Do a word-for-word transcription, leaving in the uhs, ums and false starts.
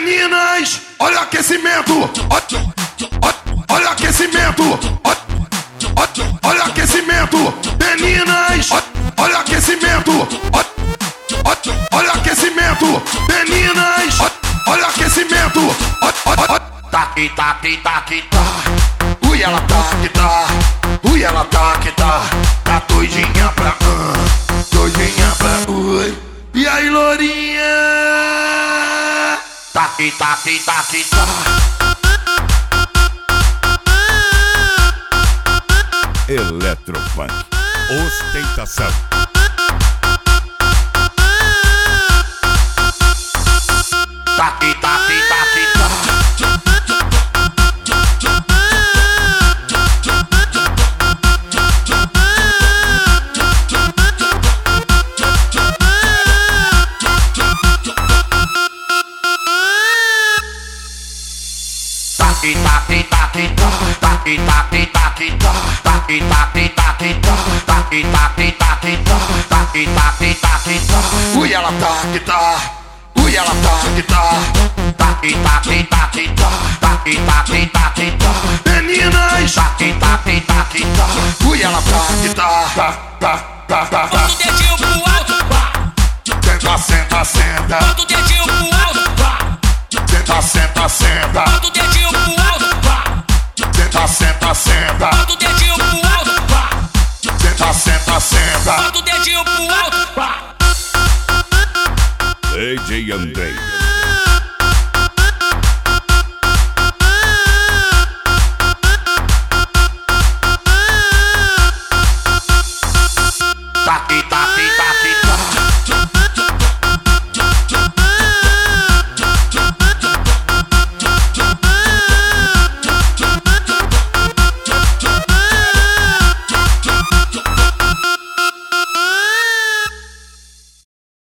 Meninas, olha o aquecimento. Olha o aquecimento. Olha o aquecimento. Meninas, olha o aquecimento. Olha o aquecimento. Meninas, olha o aquecimento. Taque, taque, taque, tá. Ui, ela tá que tá. Ui, ela tá que tá. Tá doidinha pra uh, doidinha pra ui. E aí, lourinha? Taque, taque, taque, tá. Eletropunk, ostentação. Taque, taque, taque, tá. Taque, taque, taque, tá. Taque, taque, taque, tá. Taque, taque, taque, tá. Taque, taque, taque, tá. Taque, taque, taque, tá. Ui, ela tá que tá. Ui, ela tá que tá. Taque, taque, taque, tá. Taque, taque, taque, tá. Meninas, taque, taque, taque, tá. Ui, ela tá que tá. Tá, tá, tá, tá, tá. Bota o dedinho pro alto. Senta, senta, senta. Bota o dedinho pro alto.